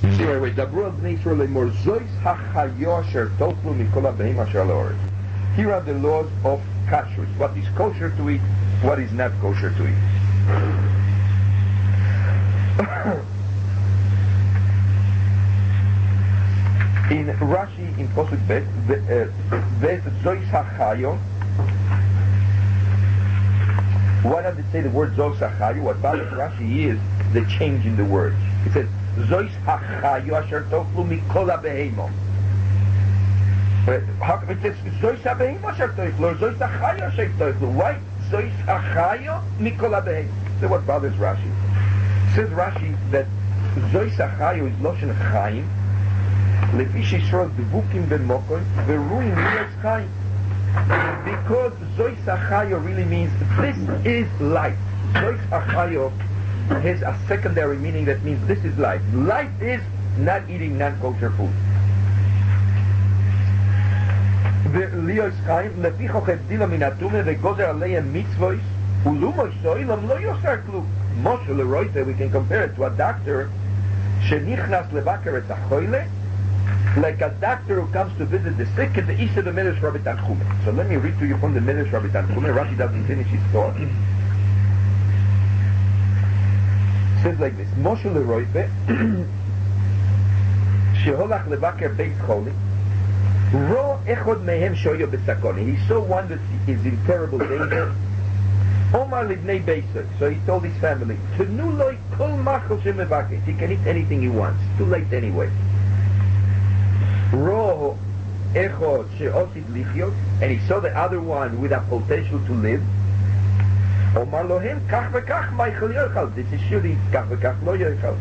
Wait. Dabru al bnei Yisrael lemor zois hachayo asher totlu mikol habeim asher al ha'oretz. Here are the laws of kashrus. What is kosher to eat? What is not kosher to eat? In Rashi, in Posuk Bet, zois hachayo. Why does it say the word zois hachayo? What bothers Rashi is the change in the words. It says zois hachayo asher toflu mikol habeheimo. How come it says zois habeheimo asher toflu or zois hachayo asher toflu? Why zois hachayo mikol habeheimo? So what bothers Rashi? Says Rashi that zois hachayo is loshen chaim lefi sheishros devukim b'mokoim v'ruim liyos chaim. Because zois hachayo really means this is life. Zois hachayo has a secondary meaning that means this is life. Life is not eating non-kosher food. Liyos chaim lefi chochevdila min atume vegozer aleihem mitzvos ulumosh so'ilam lo yosar klum. Moshe leroite, we can compare it to a doctor shenichnas levaker et hachoyle, like a doctor who comes to visit the sick at the Isha the Midrash Rabbi Tanchume. So let me read to you from the Midrash Rabbi Tanchume. Rashi doesn't finish his thought. It says like this: Moshe leroife sheholach levaker beis choli ro echod mehem shoyo besakoni. He saw one that is in terrible danger. Omar libnei beisoy. So he told his family, Tenu loy kol machol shemevakes. He can eat anything he wants. Too late anyway. Ro echod sheosid lichyot. And he saw the other one with a potential to live. Omar lohem kach v'kach ma'echel yochal. This is surely kach v'kach lo yochal.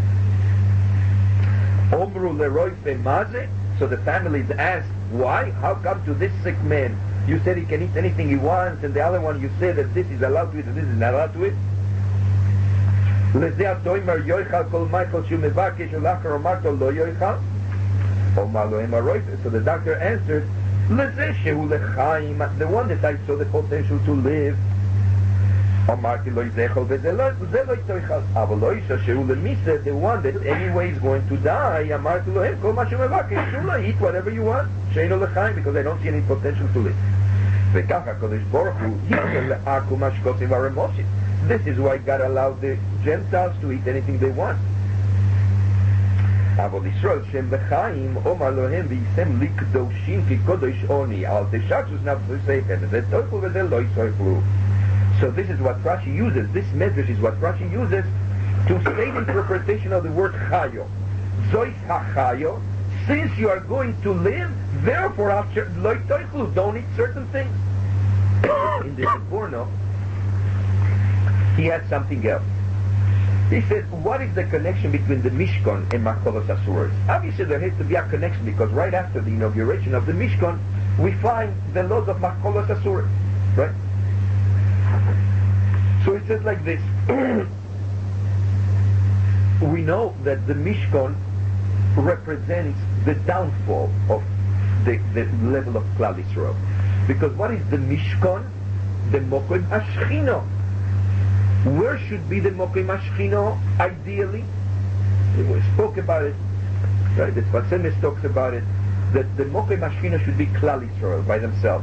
Omru leroy femaze. So the families asked, why? How come to this sick man you said he can eat anything he wants, and the other one you said that this is allowed to eat and this is not allowed to eat? So the doctor answered, the one that I saw the potential to live. The one that anyway is going to die, eat whatever you want, because I don't see any potential to live. This is why God allowed the Gentiles to eat anything they want. So this is what Rashi uses. This message is what Rashi uses to state interpretation of the word chayo. Zois hachayo. Since you are going to live, therefore don't eat certain things. In the Seforno, he had something else. He said, what is the connection between the Mishkan and Makolos Asuros? Obviously there has to be a connection because right after the inauguration of the Mishkan, we find the laws of Makolos Asuros. Right? So it says like this. We know that the Mishkan represents the downfall of the level of Klal Yisrael. Because what is the Mishkan? The Mokim HaShechino. Where should be the Mokim HaShechino ideally? We spoke about it. Right? The Sfat talks about it. That the Mokim HaShechino should be Klal Yisrael by themselves.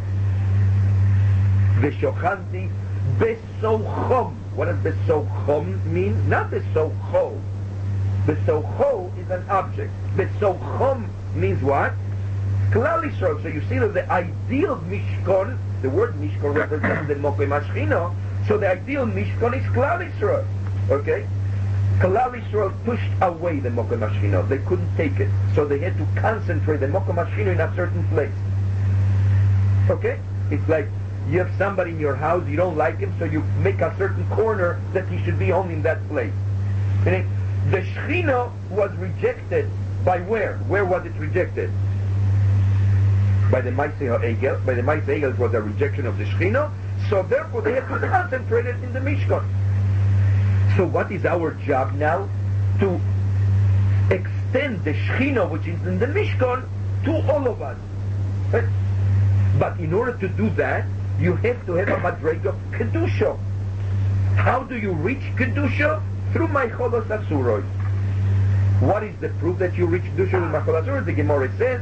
V'shochanti Besochom. What does Besochom mean? Not Besocho. Besocho is an object. Besochom means what? Klal Yisrael. So you see that the ideal Mishkan, the word Mishkan represents the Mokim HaShechino, so the ideal Mishkan is Klal Yisrael. Okay? Klal Yisrael pushed away the Mokim HaShechino. They couldn't take it. So they had to concentrate the Mokim HaShechino in a certain place. Okay? It's like you have somebody in your house, you don't like him, so you make a certain corner that he should be only in that place. Meaning, the Shechina was rejected by where? Where was it rejected? By the Maaseh HaEgel. By the Maaseh HaEgel it was a rejection of the Shechina, so therefore they had to concentrate it in the Mishkan. So what is our job now? To extend the Shechina which is in the Mishkan to all of us. Right? But in order to do that, you have to have a madreg of Kedusha. How do you reach Kedusha? Through Maikolos Asuros. What is the proof that you reach Kedusha with Machol Asuros? The Gemara says,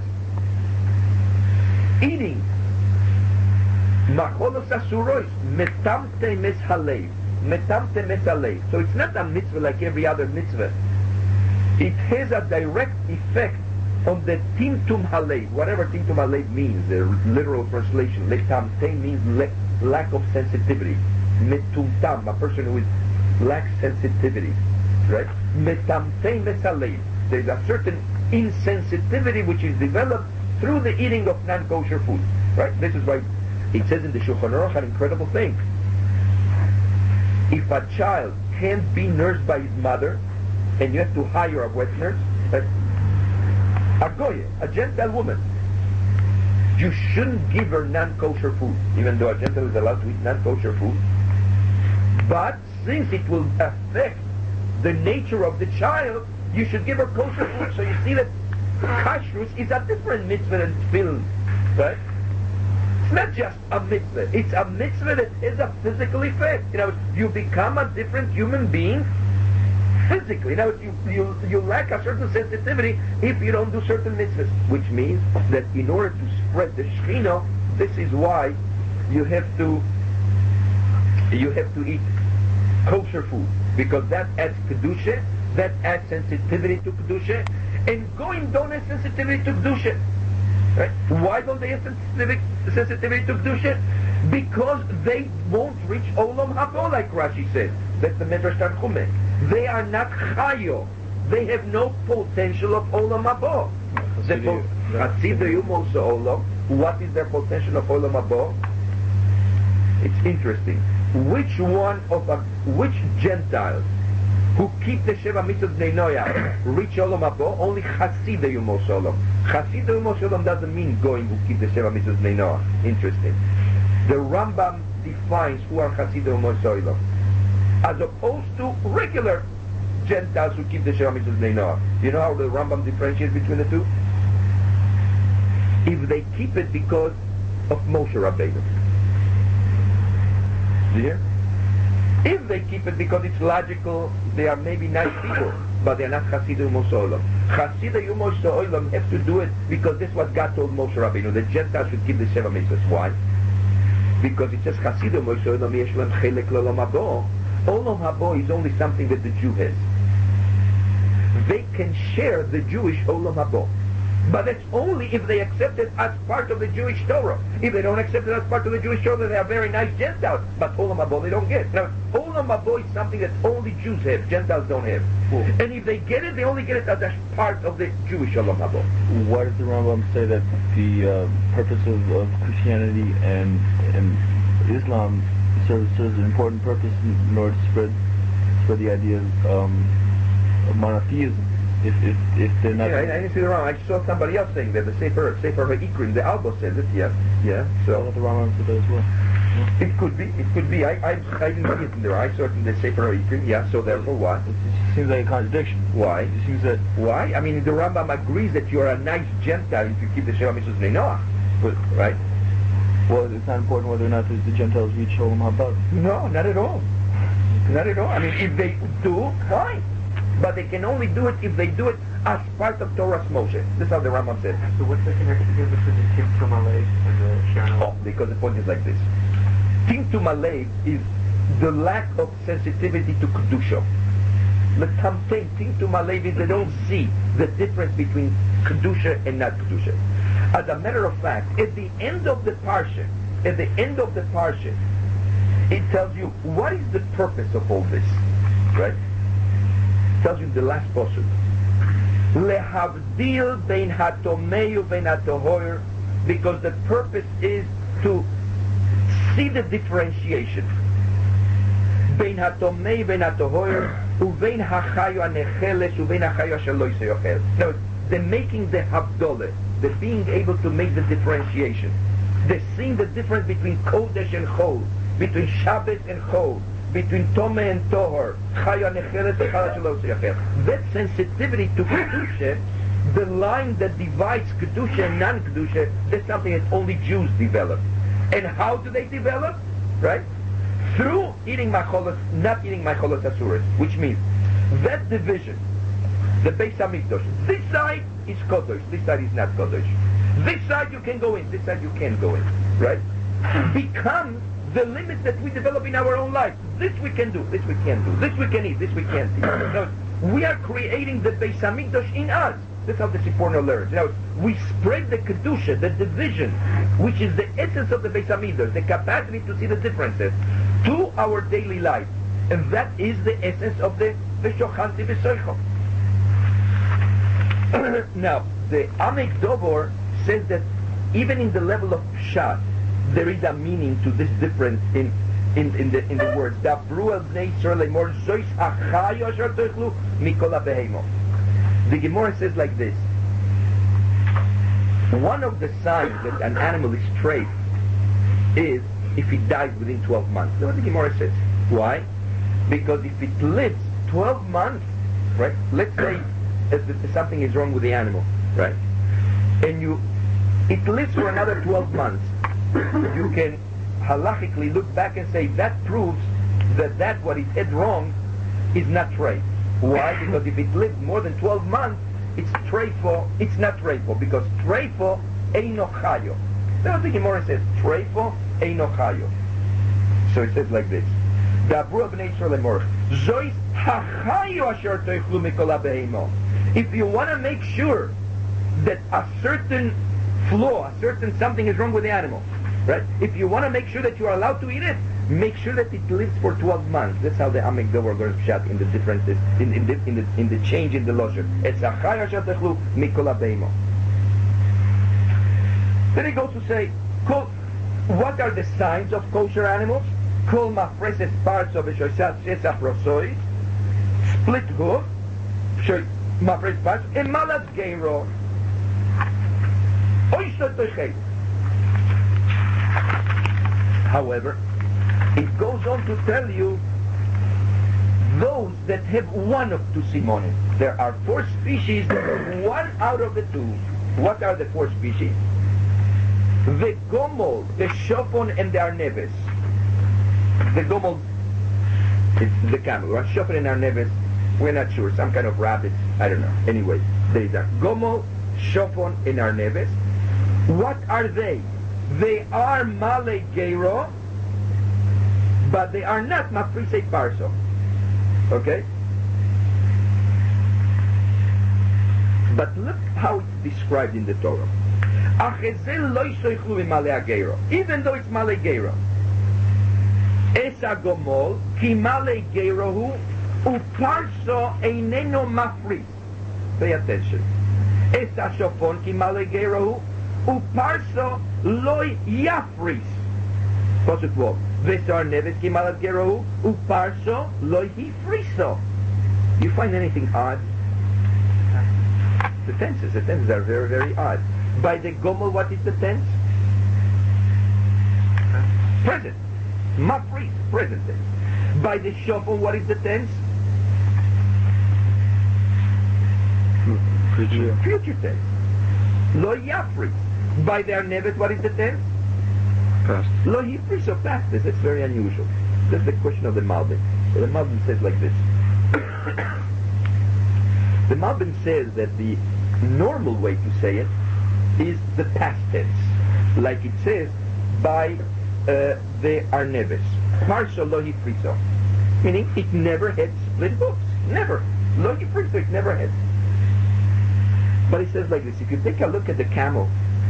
eating Macholos Asuros metamte mes halev. Metamte mes halev. So it's not a mitzvah like every other mitzvah. It has a direct effect on the timtum halev. Whatever timtum halev means, the literal translation. Metamte means lack of sensitivity. Metumtam, a person who lacks sensitivity. Right? Metamte mes halev. There's a certain insensitivity which is developed through the eating of non-kosher food. Right? This is why it says in the Shulchan Aruch an incredible thing. If a child can't be nursed by his mother, and you have to hire a wet nurse, a goya, a Gentile woman, you shouldn't give her non-kosher food, even though a Gentile is allowed to eat non-kosher food. But since it will affect the nature of the child, you should give her kosher food. So you see that kashrus is a different mitzvah than tefillin, right? It's not just a mitzvah. It's a mitzvah that has a physical effect. You become a different human being physically. You lack a certain sensitivity if you don't do certain mitzvahs, which means that in order to spread the Shekhinah, this is why you have to eat kosher food, because that adds kedusha, that adds sensitivity to kedusha, and goyim don't have sensitivity to kedusha. Right? Why don't they have sensitivity to kedusha? Because they won't reach olam habo, like Rashi says. That's the Medrash Tanchumeh. They are not chayo. They have no potential of olam habo. What is their potential of olam habo? It's interesting. Which Gentiles who keep the Sheva Mitzvot Bnei Noach reach Olam Habo? Only Chasidei Umos Olam. Chasidei Umos Olam doesn't mean going who keep the Sheva Mitzvot Bnei Noach. Interesting. The Rambam defines who are Chasidei Umos Olam, as opposed to regular Gentiles who keep the Sheva Mitzvot Bnei Noach. You know how the Rambam differentiates between the two? If they keep it because of Moshe Rabbeinu. Do you hear? If they keep it because it's logical, they are maybe nice people, but they are not Chasidei Umos Olam. Chasidei Umos Olam have to do it because this is what God told Moshe Rabbeinu. The Gentiles should keep the Sheva Mitzvahs. Why? Because it says Chasidei Umos Olam yesh lehem chelek l'olam habo. Olam habo is only something that the Jew has. They can share the Jewish Olam habo. But that's only if they accept it as part of the Jewish Torah. If they don't accept it as part of the Jewish Torah, they are very nice Gentiles. But Olam Habo they don't get. Now, Olam Habo is something that only Jews have, Gentiles don't have. Cool. And if they get it, they only get it as a part of the Jewish Olam Habo. Why does the Rambam say that the purpose of Christianity and Islam serves an important purpose in order to spread the idea of monotheism? If they're not... Yeah, I didn't see the Rambam. I saw somebody else saying that the Sefer HaIkrim, the Albo says it, yeah. So the Rambam said that as well. Yeah. It could be. I didn't see it in there. I saw it in the Sefer HaIkrim, yeah, so therefore what? It seems like a contradiction. Why? It seems that... Why? I mean, the Rambam agrees that you're a nice Gentile if you keep the Sheva Mitzvot Bnei Noach. But, right? Well, it's not important whether or not the Gentiles reach Olam Haba. No, not at all. Not at all. I mean, if they do, fine. But they can only do it if they do it as part of Torah's Moshe. This is how the Rambam says. So what's the connection here between the Timtum Halev and the Sharon? Oh, because the point is like this. Timtum Halev is the lack of sensitivity to Kedusha. The Timtum Halev is they don't see the difference between Kedusha and not Kedusha. As a matter of fact, at the end of the Parsha, it tells you what is the purpose of all this, right? Tells you the last pasuk. Lehavdil bein hatomei uvein hatohor, because the purpose is to see the differentiation. Bein hatomei uvein hatohor, uvein hachayo hanecheles uvein hachayo shelo yochel. Now, the making the havdole, the being able to make the differentiation, the seeing the difference between kodesh and chol, between Shabbos and chol, between Tomei and Tohor, Chaya Necheres and Chaya Shelo Yochel. That sensitivity to Kedusha, the line that divides Kedusha and non-Kedusha, that's something that only Jews develop. And how do they develop? Right? Through eating macholos, not eating macholos asuros, which means that division the Beis Hamikdash. This side is Kodesh, this side is not Kodesh. This side you can go in, this side you can't go in, right? Becomes the limits that we develop in our own life. This we can do, this we can't do, this we can eat, this we can't eat. Now, we are creating the Beis Hamikdash in us. That's how the Siporno learns. Now, we spread the Kedusha, the division, which is the essence of the Beis Hamikdash, the capacity to see the differences, to our daily life. And that is the essence of the Shochanti V'Soicho. Now, the Amek Dovor says that even in the level of Pshat, there is a meaning to this difference in the words. Dabru el bnei Yisrael lemor zois achayo asher toichlu mikol habehemo. The Gemara says like this: one of the signs that an animal is straight is if it dies within 12 months. That's what the Gemara says. Why? Because if it lives 12 months, right? Let's say that something is wrong with the animal, right? And it lives for another 12 months. You can halachically look back and say that proves that what it had wrong is not treif. Why? Because if it lives more than 12 months, it's treifo, it's not treifo, because treifo eino chayo. That's what the Gemara says, treifo eino chayo. So it says like this: Dabru b'nei Yisrael lemor zois hachayo asher toichlu mikol habehemo. If you want to make sure that a certain flaw, a certain something is wrong with the animal, right? If you want to make sure that you are allowed to eat it, make sure that it lives for 12 months. That's how the Amek Dovor goes shot in the differences, in the change in the losher. Then he goes to say, what are the signs of kosher animals? Kol mafreses parts of a split hoof, mafres parts, and malas geiro. However, it goes on to tell you those that have one of two simonim. There are 4 species, one out of the 2. What are the 4 species? The gomol, the shofon, and the arneves. The gomol is the camel, right? Shofon and arneves, we're not sure. Some kind of rabbit, I don't know. Anyway, there is a gomol, shofon, and arneves. What are they? They are male geiro, but they are not mafrise parso. Okay? But look how it's described in the Torah. Even though it's male geiro. Esa gomol ki male geiro hu uparso eineno mafris. Pay attention. Esa shofon ki male geiro hu uparso loy yafris. Posuk Vov. Vesar neves ki malas gerohu uparso loy hifriso. You find anything odd? The tenses are very, very odd. By the gomel, what is the tense? Present. Mafris, present tense. By the shofon, what is the tense? Future tense. Lo yafris. By their neves, what is the tense? Past. Lo yifris, so past tense. That's very unusual. That's the question of the Malbim. So the Malbim says like this. The Malbim says that the normal way to say it is the past tense. Like it says by the arneves. Parso lo yifriso. Meaning it never had split hoofs. Never. Lo yifriso, it never had. But it says like this. If you take a look at the camel,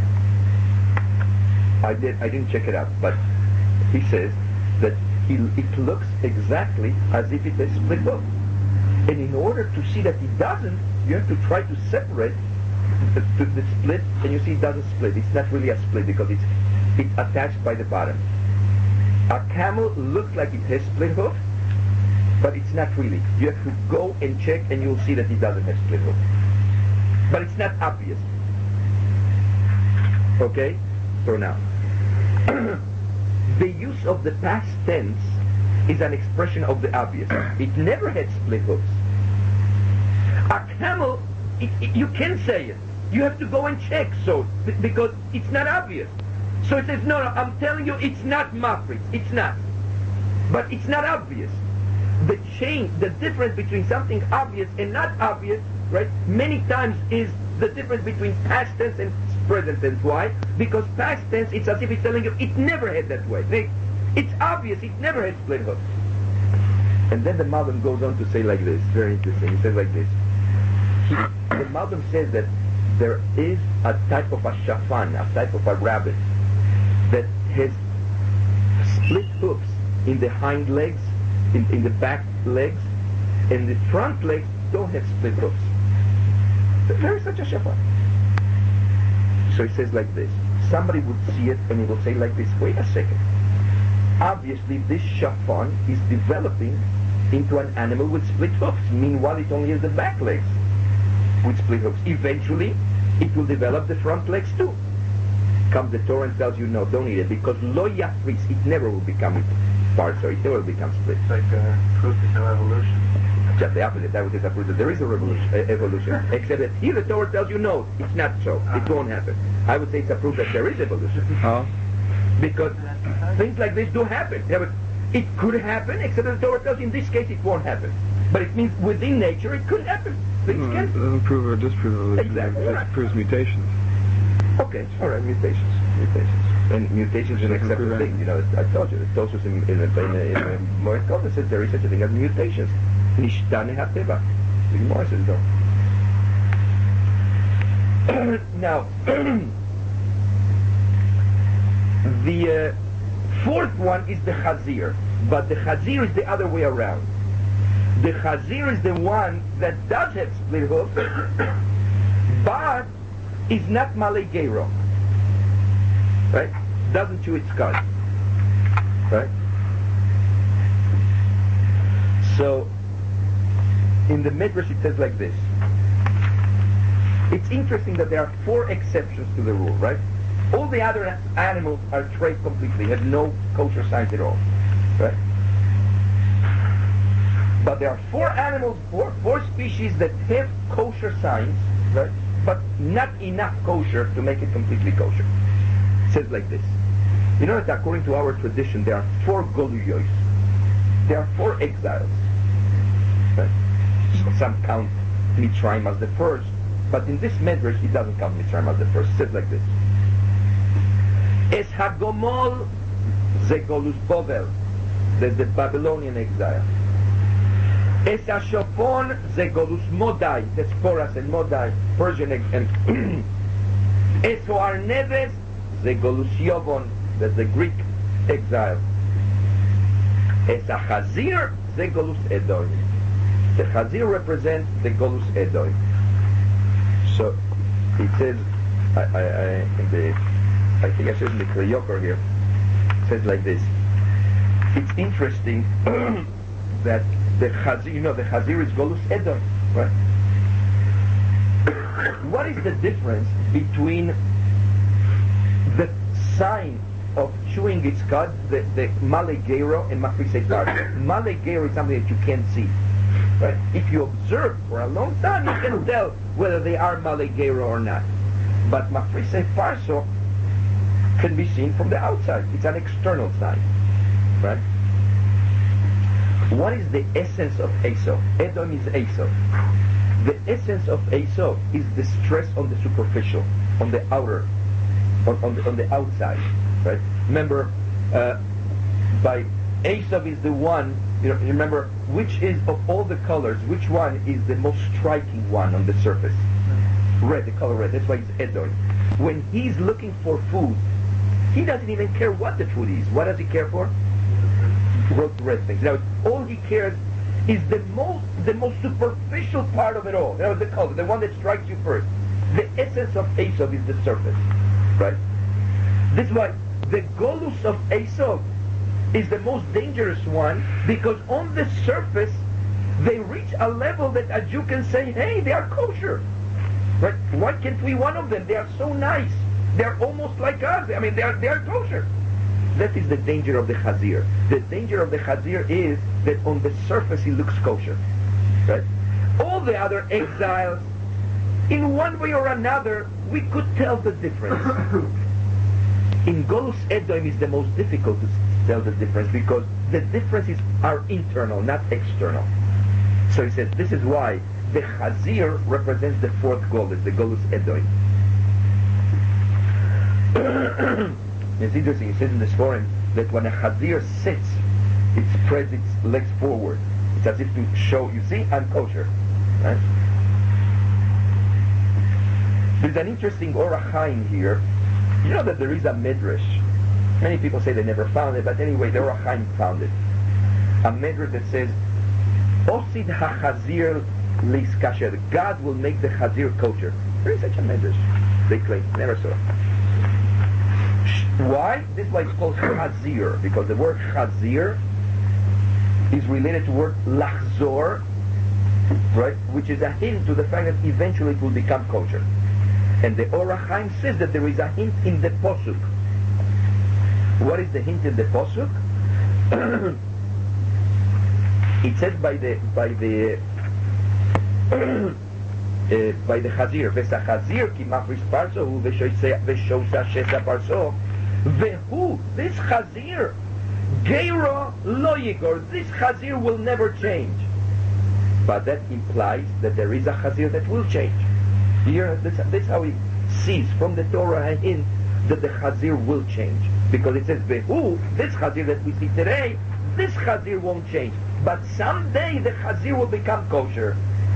I didn't check it out, but he says that it looks exactly as if it has split hoof. And in order to see that it doesn't, you have to try to separate the split, and you see it doesn't split. It's not really a split because it's attached by the bottom. A camel looks like it has split hoof, but it's not really. You have to go and check, and you'll see that it doesn't have split hoof. But it's not obvious. Okay? So now, the use of the past tense is an expression of the obvious. It never had split hoofs. A camel, you can say it. You have to go and check, so because it's not obvious. So it says, no, I'm telling you, it's not mafrit. It's not. But it's not obvious. The change, the difference between something obvious and not obvious right? Many times is the difference between past tense and present tense. Why? Because past tense, it's as if it's telling you it never had that way. It's obvious it never had split hoofs. And then the Malbim goes on to say like this, very interesting. He says like this. The Malbim says that there is a type of a shafan, a type of a rabbit, that has split hoofs in the hind legs, in the back legs, and the front legs don't have split hoofs. There is such a shafan. So he says like this. Somebody would see it and he will say like this, wait a second. Obviously this shafan is developing into an animal with split hoofs. Meanwhile it only has the back legs with split hoofs. Eventually it will develop the front legs too. Comes the Torah and tells you no, don't eat it, because lo yafris, it never will become parso, it never will become split. It's like proof there's no evolution. Just the opposite. That would just prove that there is a evolution. Except that here the Torah tells you no, it's not so. It won't happen. I would say it's a proof that there is evolution. Because things like this do happen. Yeah, but it could happen, except that the Torah tells you in this case it won't happen. But it means within nature it could happen. Things can. It doesn't prove or disprove evolution. Exactly. It proves mutations. Okay, all right, mutations. And mutations is an accepted thing. You know, I told you, the Tosfos in Moed Katan says there is such a thing as mutations. Nishtane HaTeva. The Gemara says no. Now, the fourth one is the Chazir. But the Chazir is the other way around. The Chazir is the one that does have split hoofs, but is not Malei Geiro. Right? Doesn't chew its cud. Right? So, in the Midrash it says like this. It's interesting that there are 4 exceptions to the rule, right? All the other animals are treif completely, have no kosher signs at all. Right? But there are 4 animals, four species that have kosher signs, right? But not enough kosher to make it completely kosher. It says like this. You know that according to our tradition, there are 4 goluyos. There are 4 exiles. Right? Some count Mitzrayim as the first, but in this Medrash it doesn't count Mitzrayim as the first. It says like this. Es hagomol ze golus Bovel. There's the Babylonian exile. Es hashofon ze golus Modai. That's Poras and Modai, Persian and Es hoarneves ze golus Yovon. That's the Greek exile. Es hachazir ze golus Edom. The Chazir represents the Golus Edom. So it says, I think I said in the Kliyokor here, it says like this. It's interesting that the Chazir, you know, the Chazir is Golus Edom, right? What is the difference between the sign of chewing its cud, the Malei Geiro and Mafrisei Parso? Malei Geiro is something that you can't see. Right? If you observe for a long time, you can tell whether they are Malei Geiro or not. But Mafrisei Parso can be seen from the outside. It's an external sign. Right? What is the essence of Esau? Edom is Esau. The essence of Esau is the stress on the superficial, on the outer, on the outside. Right? Remember, by Esau is the one. You remember which is of all the colors, which one is the most striking one on the surface? Red, the color red. That's why it's Edom. When he's looking for food, he doesn't even care what the food is. What does he care for? Red things. Now, all he cares is the most superficial part of it all. You know, the color, the one that strikes you first. The essence of Esau is the surface, right? This is why the Golus of Esau is the most dangerous one, because on the surface they reach a level that a Jew can say, hey, they are kosher. Right? Why can't we one of them? They are so nice. They are almost like us. I mean, they are kosher. That is the danger of the Chazir. The danger of the Chazir is that on the surface he looks kosher. Right? All the other exiles, in one way or another, we could tell the difference. In Golus Edom is the most difficult to tell the difference, because the differences are internal, not external. So he says, this is why the Chazir represents the fourth Golus, the Golus Edoi. It's interesting, it says in the Sforim that when a Chazir sits, it spreads its legs forward. It's as if to show, you see, I'm kosher. Right? There's an interesting Orach Chaim here. You know that there is a Midrash. Many people say they never found it, but anyway, the Orach Chaim found it. A Midrash that says, Osid ha-Chazir liskasher. God will make the Chazir kosher. There is such a Midrash. They claim. Never saw it. Why? This is why it's called Chazir, because the word Chazir is related to the word Lachzor, right? Which is a hint to the fact that eventually it will become kosher. And the Orach Chaim says that there is a hint in the Posuk. What is the hint in the Posuk? It says by the Chazir, Vesa Chazir ki mafris parso hu veshosa shesa parso vehu, this Chazir Geiro lo yigor, this Chazir will never change. But that implies that there is a Chazir that will change. Here, that's how he sees from the Torah a hint that the Chazir will change. Because it says, Vehu, this Chazir that we see today, this Chazir won't change. But someday the Chazir will become kosher.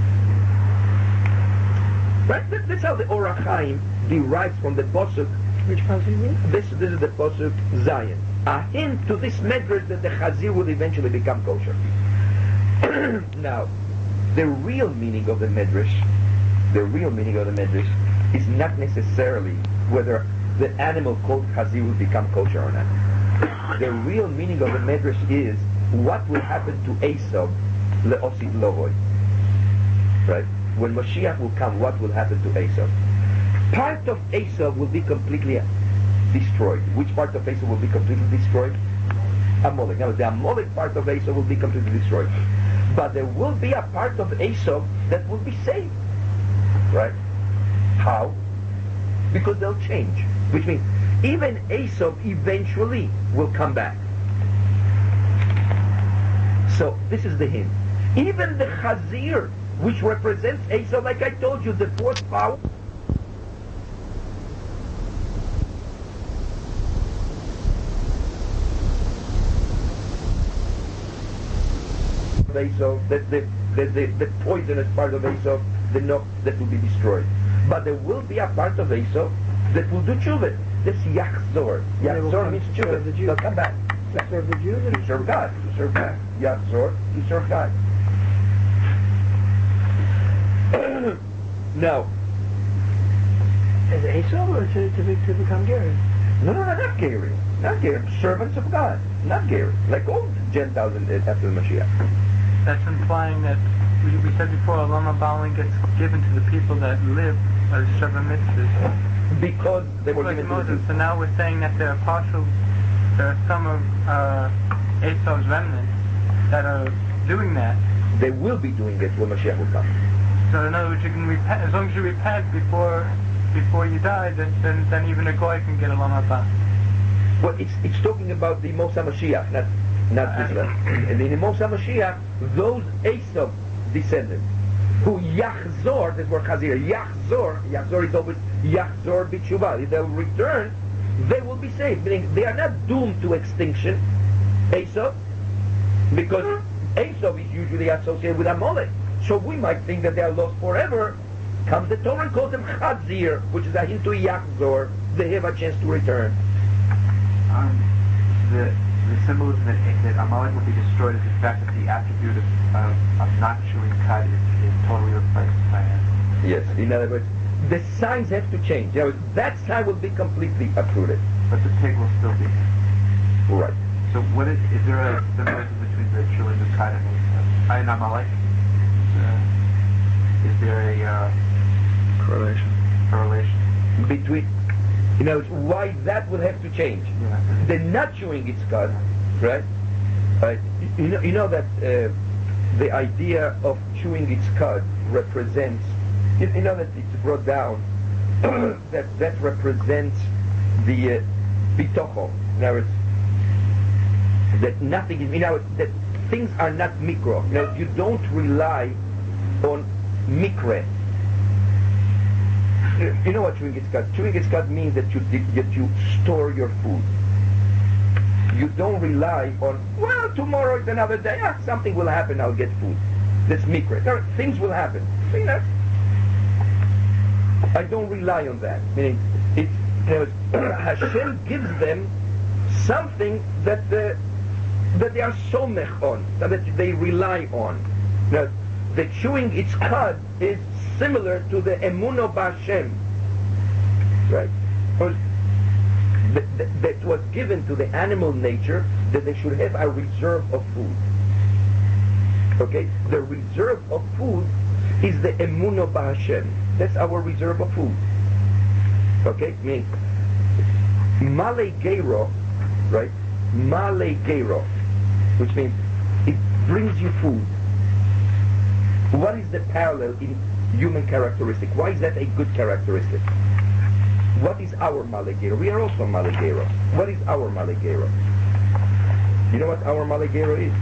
Right? That's how the Orach Chaim derives from the Posuk. Which Chazir? This is the Posuk Zion. A hint to this Medrash that the Chazir will eventually become kosher. Now, the real meaning of the Medrash is not necessarily whether the animal called Chazir will become kosher or not. The real meaning of the Medrash is what will happen to Esav le'osid lovoy. Right? When Mashiach will come, what will happen to Esav? Part of Esav will be completely destroyed. Which part of Esav will be completely destroyed? Amalek. Now, the Amalek part of Esav will be completely destroyed. But there will be a part of Esav that will be saved. Right? How? Because they'll change. Which means even Esav eventually will come back. So this is the hint. Even the Chazir, which represents Esav, like I told you, the fourth power, Esav, the poisonous part of Esav, the note that will be destroyed. But there will be a part of Esav that will do tshuva. This Yachzor. Yachzor means tshuva. They'll come back. To serve the Jews? To serve God. To serve God. Yachzor. To serve God. Now. As Esav or to become Gary? No, not Gary. Not Gary. Servants of God. Not Gary. Like all Gentiles after the Mashiach. That's implying that we said before, Olam Haba only gets given to the people that live as Sheva Mitzvahs. Because they were like given Moses. to the Jews. So now we're saying that there are some of Esau's remnants that are doing that. They will be doing it when Mashiach will come. So in other words, you can repent, as long as you repent before you die, then even a goy can get Olam Haba. Well, it's talking about the Moshe Mashiach, not Israel. And in the Moshe Mashiach, those Esau descendants who Yachzor, that's where Chazir, Yachzor is always Yachzor b'tshuva. If they'll return, they will be saved. Meaning they are not doomed to extinction, Esau, because Esau is usually associated with Amalek. So we might think that they are lost forever. Comes the Torah and calls them Chazir, which is a hint to Yachzor. They have a chance to return. The symbolism that Amalek will be destroyed is the fact that the attribute of not chewing cud is totally replaced by it. Yes, in other words, the signs have to change. In other words, that sign will be completely uprooted. But the pig will still be here. Right. So is there a symbolism between the chewing of cud and Amalek? Is there a Correlation. Between, why that will have to change. Yeah. The not chewing its cud, right? You know that the idea of chewing its cud represents, you know that it's brought down, that represents the bitocho. In other words, that nothing is, that things are not micro. You don't rely on mikre. You know what chewing itzkat? Chewing itzkat means that you store your food. You don't rely on, well, tomorrow is another day, something will happen, I'll get food. That's mikre. Things will happen. See that? I don't rely on that. Meaning, Hashem gives them something that they are somech on, that they rely on. Now, the chewing its cud is similar to the emuno b'Hashem, right? That was given to the animal nature that they should have a reserve of food. Okay, the reserve of food is the emuno b'Hashem. That's our reserve of food. Okay, meaning male gero, right? Male gero, which means it brings you food. What is the parallel in human characteristic? Why is that a good characteristic? What is our malegero? We are also malegero. What is our malegero? You know what our malegero is?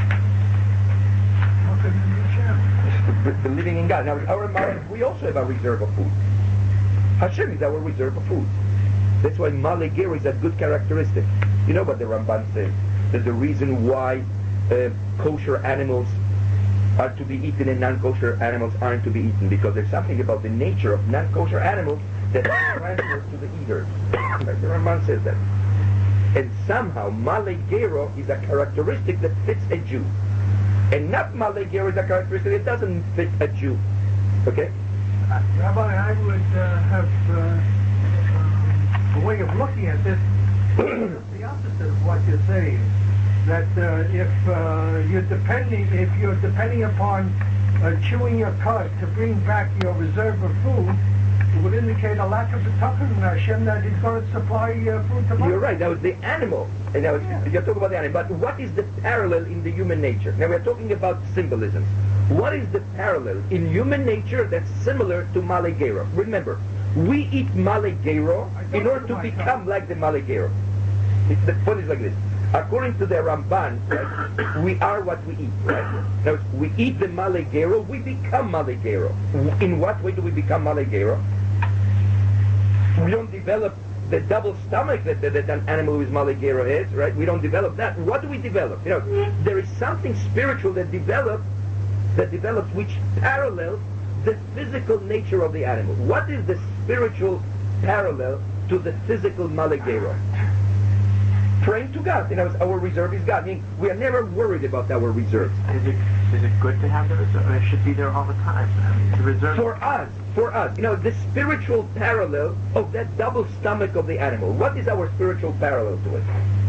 Believing in God. Now, we also have a reserve of food. Hashem is our reserve of food. That's why malegero is a good characteristic. You know what the Ramban says? That the reason why kosher animals are to be eaten and non-kosher animals aren't to be eaten, because there's something about the nature of non-kosher animals that transfers to the eaters. The Ramban says that. And somehow malegero is a characteristic that fits a Jew. And not malegero is a characteristic that doesn't fit a Jew. Okay? Rabbi, I would have a way of looking at this, the opposite of what you're saying. That if you're depending upon chewing your cud to bring back your reserve of food, it would indicate a lack of the tucker in Hashem that He's going to supply food tomorrow. You're right. That was the animal. And now you're talking about the animal. But what is the parallel in the human nature? Now we're talking about symbolisms. What is the parallel in human nature that's similar to malegero? Remember, we eat malegero in order to become like the malegero. The point is like this. According to the Ramban, right, we are what we eat, right? Now, we eat the malegero, we become malegero. In what way do we become malegero? We don't develop the double stomach that an animal who is malegero has, right? We don't develop that. What do we develop? You know, there is something spiritual that develops which parallels the physical nature of the animal. What is the spiritual parallel to the physical malegero? Praying to God. You know, our reserve is God. I mean, we are never worried about our reserves. Is it good to have the reserve? It should be there all the time. I mean, the reserve. For us, you know, the spiritual parallel of that double stomach of the animal. What is our spiritual parallel to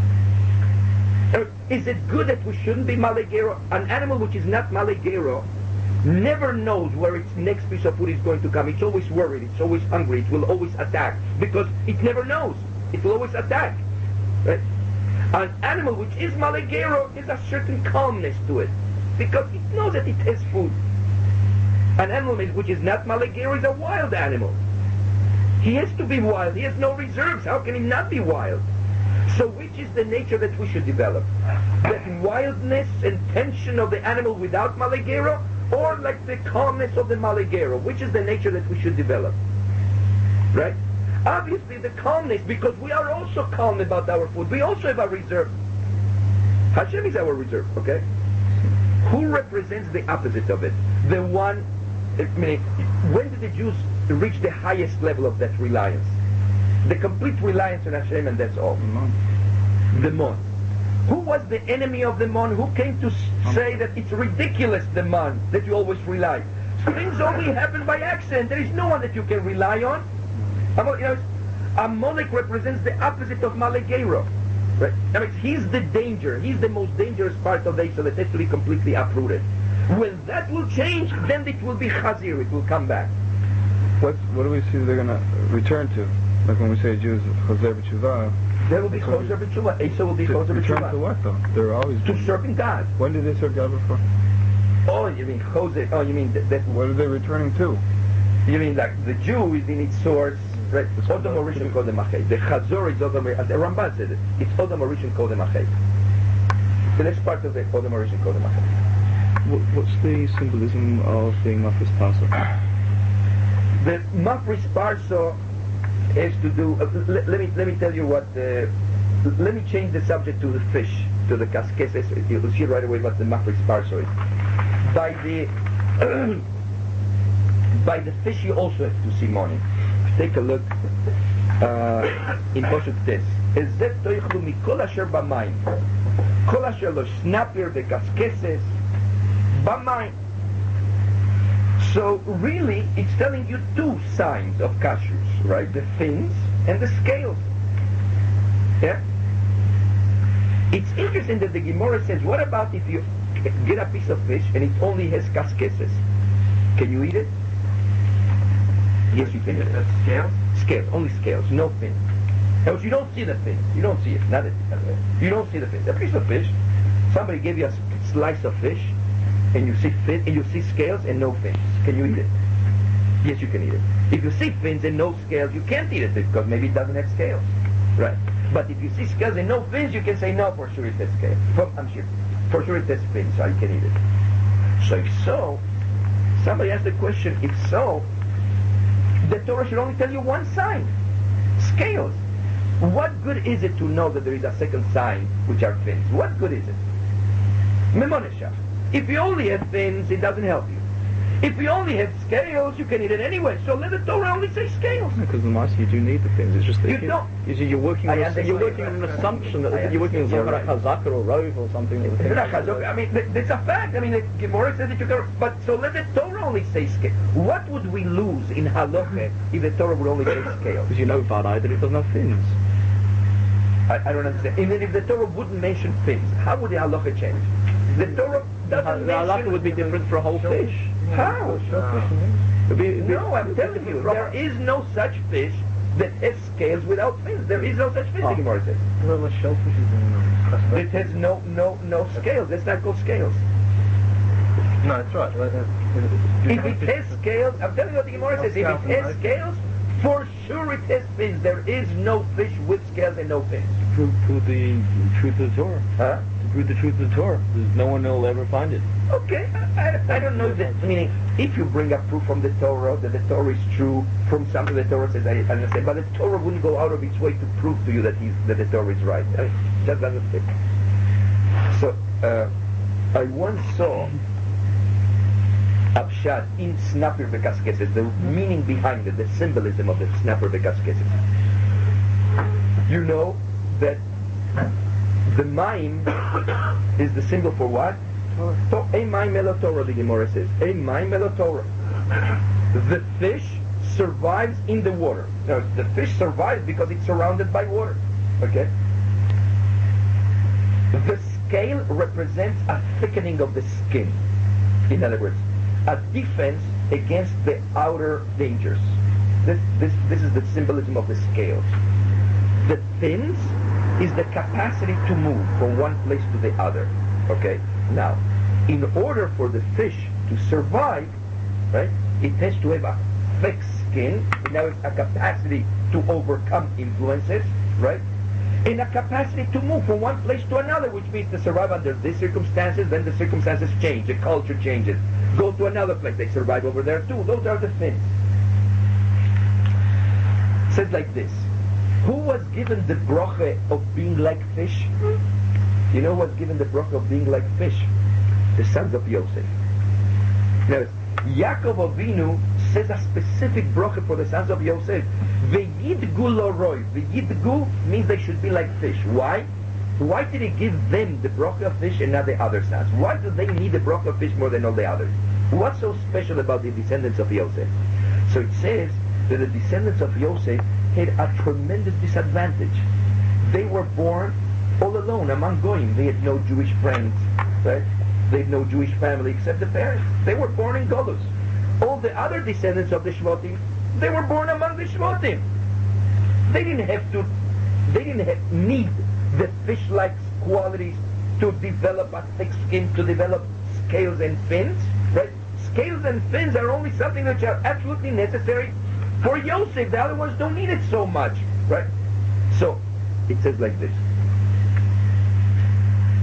it? Is it good that we shouldn't be malegero? An animal which is not malegero never knows where its next piece of food is going to come. It's always worried. It's always hungry. It will always attack because it never knows. It will always attack. Right? An animal which is malegero has a certain calmness to it because it knows that it has food. An animal which is not malegero is a wild animal. He has to be wild. He has no reserves. How can he not be wild? So which is the nature that we should develop? That wildness and tension of the animal without malegero, or like the calmness of the malegero? Which is the nature that we should develop? Right? Obviously the calmness, because we are also calm about our food. We also have a reserve. Hashem is our reserve, okay? Who represents the opposite of it? The one, I mean, when did the Jews reach the highest level of that reliance? The complete reliance on Hashem, and that's all. The mon. Who was the enemy of the mon? Who came to say that it's ridiculous, the mon, that you always rely? Things only happen by accident. There is no one that you can rely on. You know, Amalek represents the opposite of malegero. Right? I mean, he's the danger. He's the most dangerous part of the Israel that has to be completely uprooted. When that will change, then it will be chazir. It will come back. What do we see they're going to return to? Like when we say Jews, Choser b'Teshuvah. There will be Choser b'Teshuvah. Esau will be Choser b'Teshuvah. Return to what though? They're always to serving God. When did they serve God before? Oh, you mean Choser? Oh, you mean that? What are they returning to? You mean like the Jew is in its source, right? Odom Orishan Kodem Achei. The Chazor is Odom. The Ramban said it. It's Odom Orishan Kodem Achei. The next part of the Odom Orishan Kodem Achei. What's the symbolism of the Mafris Parsa? The Mafris Parsa has to do. Let me tell you what. Let me change the subject to the fish, to the casqueses. You'll see right away what the Mafris Parsa is. By the fish, you also have to see money. Take a look in Poshut Tes. Ezet toichlu mikol asher b'mayim, kol asher lo snapir v'kaskeses b'mayim. So really, it's telling you two signs of kashrus, right? The fins and the scales. Yeah. It's interesting that the Gemara says, what about if you get a piece of fish and it only has kaskeses? Can you eat it? Yes, you can eat it. Scales? Scales, only scales, no fins. Else you don't see the fins. You don't see it. Not it. You don't see the fins. A piece of fish, somebody gave you a slice of fish, and you see fin, and you see scales and no fins. Can you eat it? Yes, you can eat it. If you see fins and no scales, you can't eat it because maybe it doesn't have scales, right? But if you see scales and no fins, you can say no, for sure it has scales. I'm sure, for sure it has fins, so you can eat it. So if so, somebody asked the question: if so, the Torah should only tell you one sign: scales. What good is it to know that there is a second sign, which are fins? What good is it? Memonesha. If you only have fins, it doesn't help you. If you only have scales, you can eat it anyway. So let the Torah only say scales. Because the mice, you do need the fins. It's just that you don't. You're working on an assumption that you're working on some kind of chazaka or rove or something. I mean, it's a fact. I mean, the Gemara says that you can. But so let the Torah only say scales. What would we lose in halacha if the Torah would only say scales? Because you know, Vadai, that it doesn't have fins. I don't understand. And then if the Torah wouldn't mention fins, how would the halacha change? The Torah doesn't mention... The halacha would be different for a whole fish. How? No, I'm telling you, there is no such fish that has scales without fins. There is no such fish, the Gemara says. Well, shellfish is It has no scales. That's not called scales. No, that's right. If it has scales, I'm telling you what the Gemara says. If it has scales, for sure it has fins. There is no fish with scales and no fins. Prove the truth of the Torah. Huh? To prove the truth of the Torah. There's no one will ever find it. Okay, I don't know that. Meaning, if you bring a proof from the Torah that the Torah is true from something the Torah says, I understand. But the Torah wouldn't go out of its way to prove to you that the Torah is right. I mean, just understand. So, I once saw Abshad in Snapper Bekaskeses, the meaning behind it, the symbolism of the Snapper Bekaskeses. You know that the Maim is the symbol for what? A Maim Melotorah, the Gemara says. A Maim Melotorah. The fish survives in the water. Now, the fish survives because it's surrounded by water. Okay? The scale represents a thickening of the skin. In other words, a defense against the outer dangers. This is the symbolism of the scales. The fins is the capacity to move from one place to the other. Okay? Now, in order for the fish to survive, right, it has to have a thick skin, it has a capacity to overcome influences, right? And a capacity to move from one place to another, which means to survive under these circumstances, then the circumstances change, the culture changes. Go to another place, they survive over there too. Those are the fins. It says like this. Who was given the bracha of being like fish? You know who was given the bracha of being like fish? The sons of Yosef. Now, Yaakov Avinu says a specific bracha for the sons of Yosef. V'yidgu loroi. V'yidgu means they should be like fish. Why? Why did he give them the bracha of fish and not the other sons? Why do they need the bracha of fish more than all the others? What's so special about the descendants of Yosef? So it says that the descendants of Yosef had a tremendous disadvantage. They were born all alone among Goyim. They had no Jewish friends, right? They had no Jewish family except the parents. They were born in Golus. All the other descendants of the Shvatim, they were born among the Shvatim. They didn't need the fish-like qualities to develop a thick skin, to develop scales and fins, right? Scales and fins are only something which are absolutely necessary for Yosef. The other ones don't need it so much, right? So, it says like this.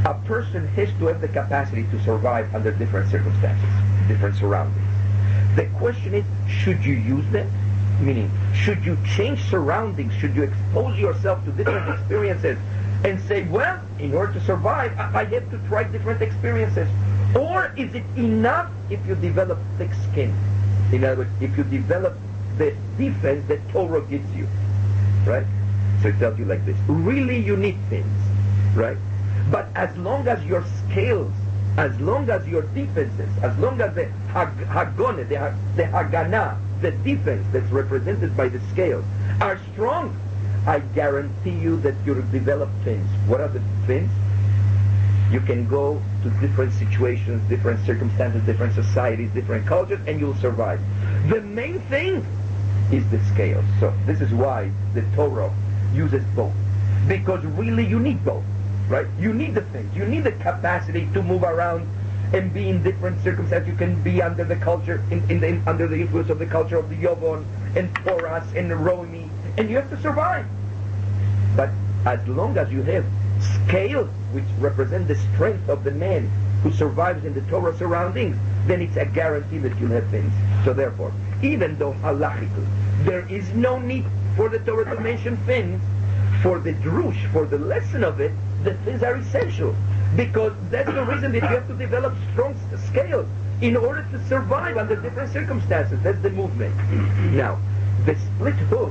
a person has to have the capacity to survive under different circumstances, different surroundings. The question is, should you use them? Meaning, should you change surroundings? Should you expose yourself to different experiences and say, well, in order to survive, I have to try different experiences? Or is it enough if you develop thick skin? In other words, if you develop the defense that Torah gives you, right? So it tells you like this. Really you need things, right? But as long as your scales, as long as your defenses, as long as the hagana, the hagana, the defense that's represented by the scales, are strong, I guarantee you that you'll develop fins. What are the fins? You can go to different situations, different circumstances, different societies, different cultures, and you'll survive. The main thing is the scales. So this is why the Torah uses both. Because really you need both, right? You need the things. You need the capacity to move around and be in different circumstances. You can be under the culture, under the influence of the culture of the Yovon and Poras and Romi, and you have to survive. But as long as you have scales which represent the strength of the man who survives in the Torah surroundings, then it's a guarantee that you'll have things. So therefore, even though halachically there is no need for the Torah to mention fins, for the drush, for the lesson of it, the fins are essential. Because that's the reason that you have to develop strong scales in order to survive under different circumstances. That's the movement. Now, the split hooves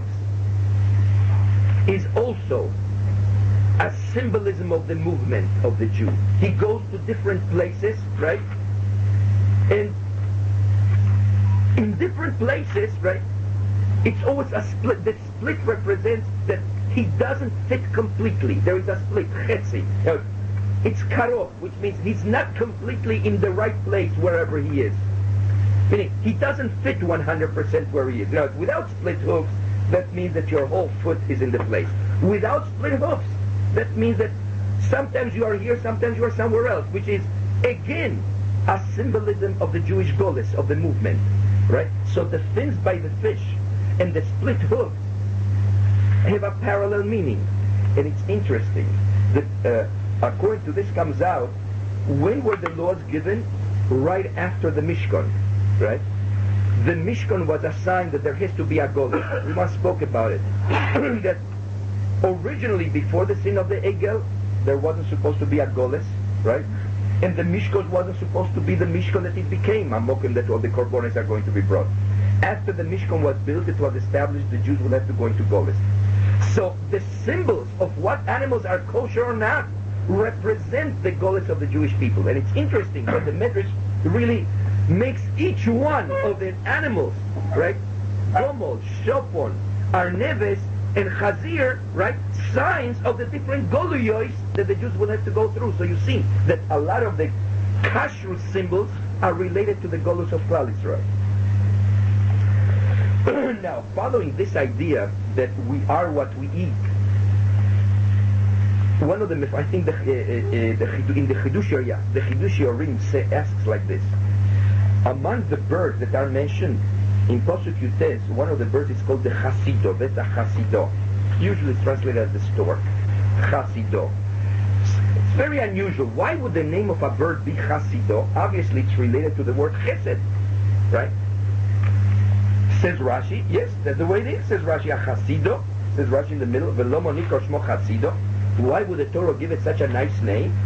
is also a symbolism of the movement of the Jew. He goes to different places, right? And in different places, right, it's always a split. The split represents that he doesn't fit completely. There is a split, chetzi. Now, it's cut off, which means he's not completely in the right place wherever he is. Meaning, he doesn't fit 100% where he is. Now, without split hoofs, that means that your whole foot is in the place. Without split hoofs, that means that sometimes you are here, sometimes you are somewhere else, which is, again, a symbolism of the Jewish golus, of the movement, right? So the fins by the fish and the split hoofs have a parallel meaning. And it's interesting that, according to this comes out, when were the laws given? Right after the Mishkan, right? The Mishkan was a sign that there has to be a golus. We once spoke about it. That originally, before the sin of the Egel, there wasn't supposed to be a golus, right? And the Mishkan wasn't supposed to be the Mishkan that it became, a mokim that all the korbanos are going to be brought. After the Mishkan was built, it was established the Jews will have to go into golus. So the symbols of what animals are kosher or not represent the golus of the Jewish people. And it's interesting that the Medrash really makes each one of the animals, right? Gomol, Shopon, Arneves, and Chazir, right? Signs of the different goluyos that the Jews will have to go through. So you see that a lot of the kashrut symbols are related to the golus of Klal Yisrael. Now, following this idea that we are what we eat, one of the, I think in the Chidush area, the Chidush Yorim asks like this: among the birds that are mentioned in Posuk Yutes, one of the birds is called the Chasido. That's a Chasido. Usually it's translated as the stork. Chasido. It's very unusual. Why would the name of a bird be Chasido? Obviously it's related to the word Chesed, right? Says Rashi, yes, that's the way it is. Says Rashi, a Chasido. Says Rashi in the middle, V'lo monikor shmo Chasido. Why would the Torah give it such a nice name?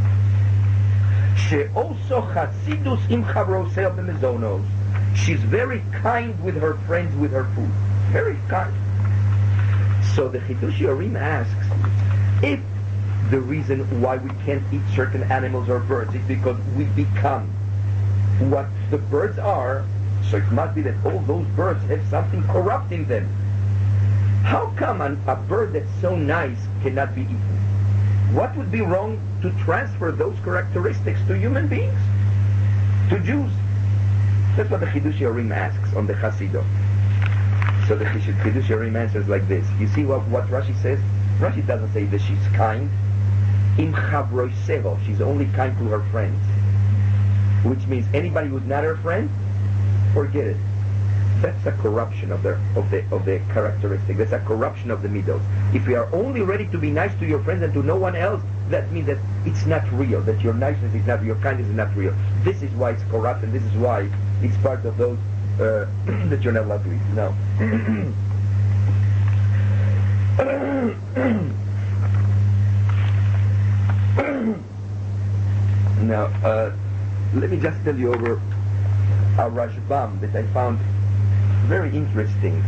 She'oso Chasidus im chavrosei b'mezonos. She's very kind with her friends with her food. Very kind. So the Chidush Yorim asks, if the reason why we can't eat certain animals or birds is because we become what the birds are, so it must be that all those birds have something corrupt in them. How come a bird that's so nice cannot be eaten? What would be wrong to transfer those characteristics to human beings? To Jews? That's what the Chidush Yorim asks on the Chasido. So the Chidush Yorim answers like this. You see what Rashi says? Rashi doesn't say that she's kind. Im chavroseho, she's only kind to her friends. Which means anybody who's not her friend, forget it. That's a corruption of the characteristic. That's a corruption of the midos. If you are only ready to be nice to your friends and to no one else, that means that it's not real, that your niceness is not real, your kindness is not real. This is why it's corrupt, and this is why it's part of those that you're not allowed to eat. No. Now, let me just tell you over a Rashbam that I found very interesting.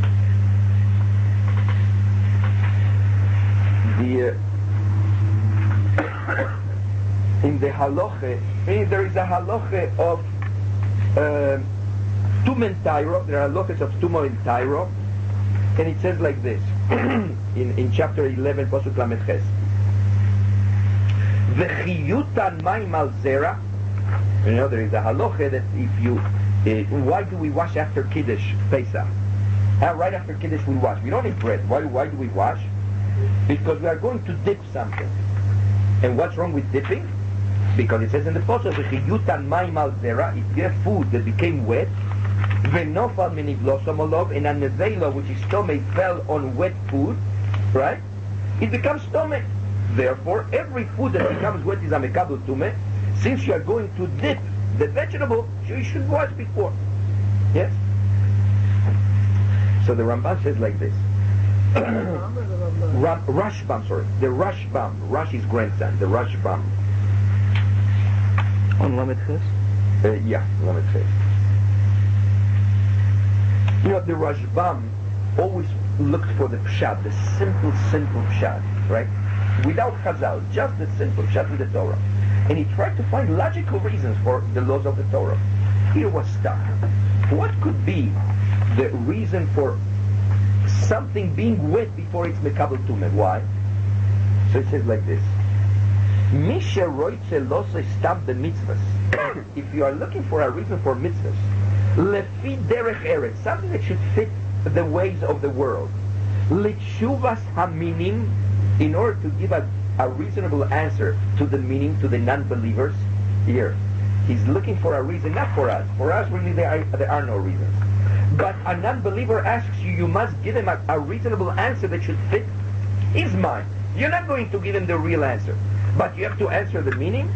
In the halacha, there is a halacha of Tumen Tairo. There are halachas of Tumo and Tairo, and it says like this in chapter 11, Pasuk Lamed Ches. V'chiyutan ma'im al zera. You know, there is a halacha that if you, why do we wash after Kiddush Pesach? Right after Kiddush we wash. We don't eat bread. Why do we wash? Because we are going to dip something. And what's wrong with dipping? Because it says in the Pasuk, "V'chiyutan ma'im al zera," if you have food that became wet, v'nofal minivlosam olov, and a nevela which is stomach fell on wet food, right? It becomes stomach. Therefore, every food that becomes wet is a mekabel tumeh. Since you are going to dip the vegetable, you should wash before. Yes? So the Ramban says like this. Rashbam, sorry. The Rashbam. Rashi's grandson. The Rashbam. On Lamed Ches? Yeah, Lamed Ches. You know, the Rashbam always looked for the pshat, the simple pshat, right? Without Chazal, just the simple pshat in the Torah. And he tried to find logical reasons for the laws of the Torah. Here was stuck. What could be the reason for something being wet before it's mekabel tumah? Why? So it says like this. Misha roitze lose stam the mitzvahs. If you are looking for a reason for mitzvahs, lefi derech eretz, something that should fit the ways of the world. Litshuvas haminim, in order to give a reasonable answer to the meaning, to the non-believers. Here, he's looking for a reason, not for us. For us, really, there are no reasons. But a non-believer asks you, you must give him a reasonable answer that should fit his mind. You're not going to give him the real answer, but you have to answer the meaning.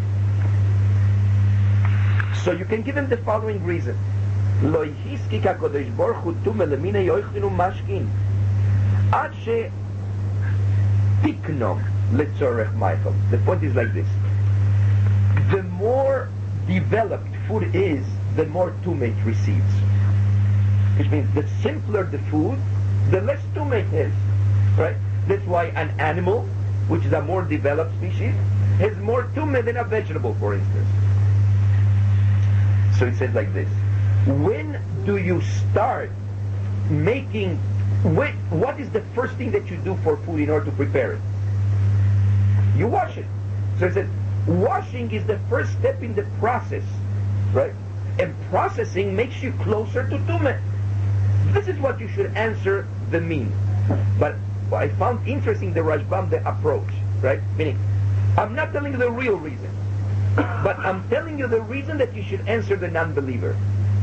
So you can give him the following reason. Lo yihiski kakodesh baruch hu tumeh lemine yoichlinu mashkin ad she tiknom letzorech maichel. The point is like this. The more developed food is, the more tumah it receives. Which means the simpler the food, the less tumah it is. Right? That's why an animal, which is a more developed species, has more tumah than a vegetable, for instance. So it says like this. When do you start making, what is the first thing that you do for food in order to prepare it? You wash it. So it says, washing is the first step in the process, right? And processing makes you closer to tumah. This is what you should answer the mean. But I found interesting the Rashbam, the approach, right? Meaning, I'm not telling you the real reason, but I'm telling you the reason that you should answer the non-believer.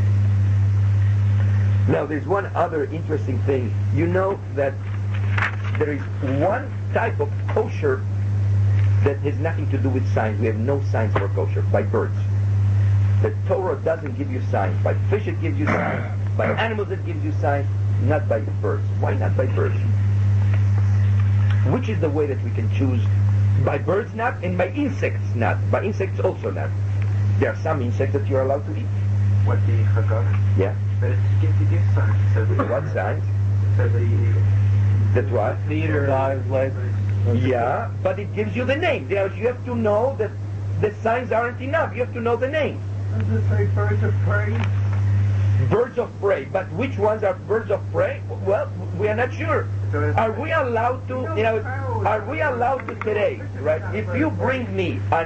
Now, there's one other interesting thing. You know that there is one type of kosher that has nothing to do with signs. We have no signs for kosher, by birds. The Torah doesn't give you signs. By fish it gives you signs. By animals it gives you signs. Not by birds. Why not by birds? Which is the way that we can choose? By birds not, and by insects not. By insects also not. There are some insects that you're allowed to eat. What the chagag? Yeah. But it gives signs. It says What signs? It says that you That what? Theater, eyes, legs. Yeah, but it gives you the name. You have to know that the signs aren't enough. You have to know the name. Does it say birds of prey? Birds of prey. But which ones are birds of prey? Well, we are not sure. Are we allowed to, are we allowed to today, right? If you bring me a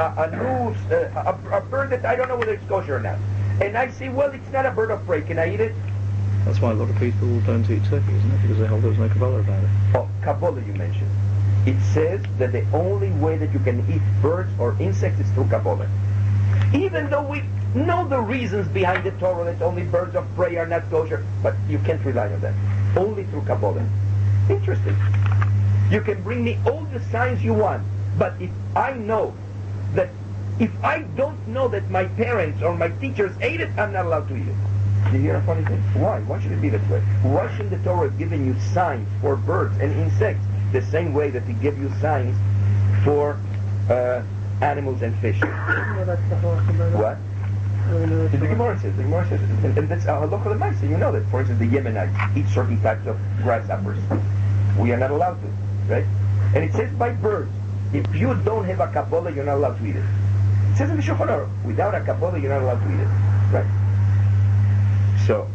bird that I don't know whether it's kosher or not, and I say, well, it's not a bird of prey, can I eat it? That's why a lot of people don't eat turkey, isn't it? Because they hold there's no Kabbalah about it. Oh, Kabbalah you mentioned. It says that the only way that you can eat birds or insects is through Kabbalah. Even though we know the reasons behind the Torah that only birds of prey are not kosher, but you can't rely on that. Only through Kabbalah. Interesting. You can bring me all the signs you want, But if I know that, if I don't know that my parents or my teachers ate it, I'm not allowed to eat it. You hear a funny thing? Why? Why should it be that way? Why shouldn't the Torah have given you signs for birds and insects the same way that it gave you signs for animals and fish? What? The Gemara says, and that's a halacha l'maaseh. You know that. For instance, the Yemenites eat certain types of grasshoppers. We are not allowed to, right? And it says by birds. If you don't have a Kabbalah, you're not allowed to eat it. It says in the Shulchan Aruch, without a Kabbalah, you're not allowed to eat it, right? So,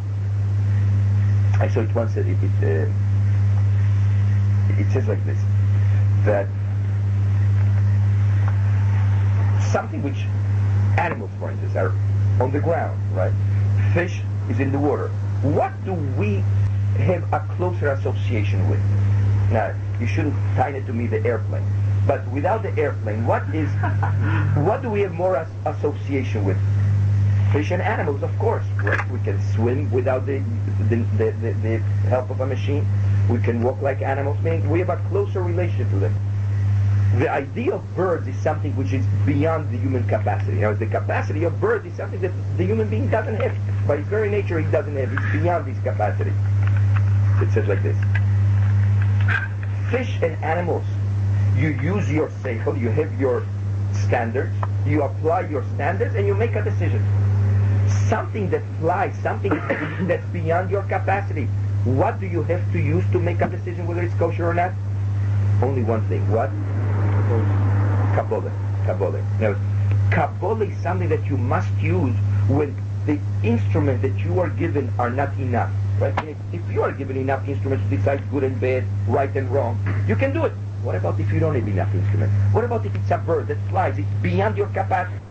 I saw it once. It says like this, that something which animals, for instance, are on the ground, right? Fish is in the water. What do we have a closer association with? Now, you shouldn't tie it to me the airplane, but without the airplane, what do we have more association with? Fish and animals, of course. Right? We can swim without the help of a machine. We can walk like animals. Meaning we have a closer relationship to them. The idea of birds is something which is beyond the human capacity. Now, the capacity of birds is something that the human being doesn't have. By its very nature, he doesn't have. It's beyond his capacity. It says like this. Fish and animals, you use your seichel, you have your standards, you apply your standards, and you make a decision. Something that flies, something that's beyond your capacity, what do you have to use to make a decision whether it's kosher or not? Only one thing. What? Kabbalah. Now, Kabbalah is something that you must use when the instruments that you are given are not enough. Right? If you are given enough instruments to decide good and bad, right and wrong, you can do it. What about if you don't have enough instruments? What about if it's a bird that flies? It's beyond your capacity.